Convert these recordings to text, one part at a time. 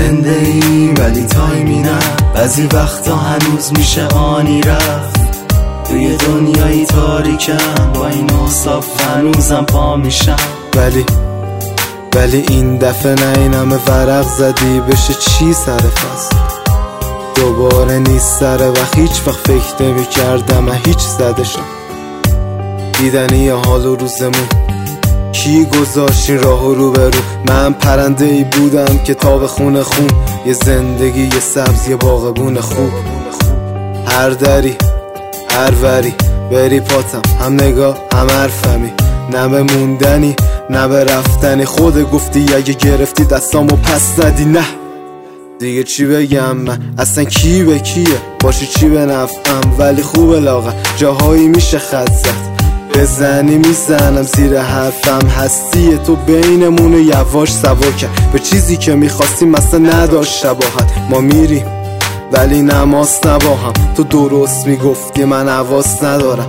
زنده ایم ولی تایمی نه، بعضی وقتا هنوز میشه آنی رفت. توی دنیایی تاریکم با این اوصاف هنوزم پا میشم. ولی این دفعه نه این همه ورق زدی بشه چی سر فصل. دوباره نیست سر وقت، هیچ وقت فکر نمی کردم هیچ زدشم. دیدنی حال و روزمون کی گذاشت این راه و روبرو. من پرنده ای بودم که تا به خون خون، یه زندگی یه سبز یه باغبون خوب. هر دری هر وری بری پاتم، هم نگاه هم حرفمی، نه به موندنی نه به رفتنی. خود گفتی اگه گرفتی دستامو پس ندی. نه دیگه چی بگم من، اصلا کی به کیه باشی چی به نفعم. ولی خوبه لاغر جاهایی میشه خط زد، بزنی میزنم زیر حرفم. هستی تو بینمونو یواش سوا کرد به چیزی که میخواستیم اصلا نداشت شباهت. ما میریم ولی نماز نباهم، تو درست میگفتی من حواس ندارم.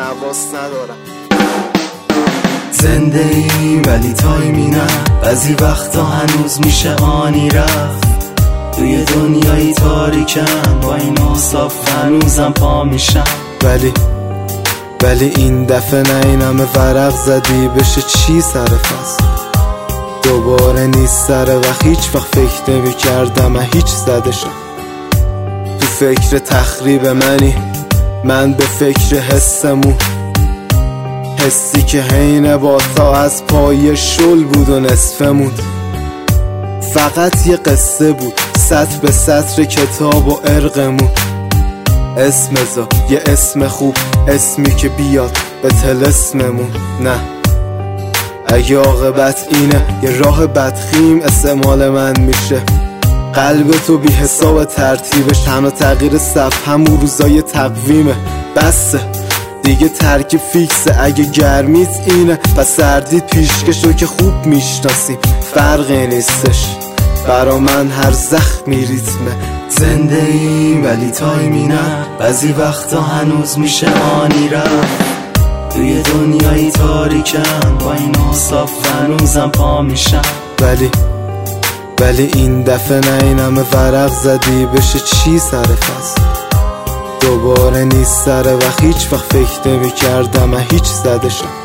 زنده ایم ولی تایمی نه، بعضی وقتا هنوز میشه آنی رفت. توی دنیایی تاریکم با این اوصاف هنوزم پا میشم. ولی این دفعه نه این همه ورق زدی بشه چی سر فصل. دوباره نیست سر وقت، هیچ وقت فکر نمی کردم هیچ زدشم. تو فکر تخریب منی، من به فکر حسمون، حسی که حین با تا از پای شل بود و نصفمون. فقط یه قصه بود سطر به سطر کتاب و عرقمون. اسم زا یه اسم خوب، اسمی که بیاد به طلسممون. نه اگه عاقبت اینه یه راه بدخیم استعمال من میشه. قلب تو بی حساب ترتیبش، تنها تغییر صف همون روزای تقویمه. بسه دیگه ترک فیکسه، اگه گرمیت اینه پس سردیت پیشکشو که خوب میشناسیم. فرقی نیستش برا من هر زخمی ریتمه. زنده ایم ولی تایمی نه، بعضی وقتا هنوز میشه آنی رفت. توی دنیایی تاریکم با این اوصاف هنوزم پا میشم. ولی این دفعه نه این همه ورق زدی بشه چی سر فصل. دوباره نیست سر وقت، هیچ وقت فکر نمی کردم هیچ زدشم.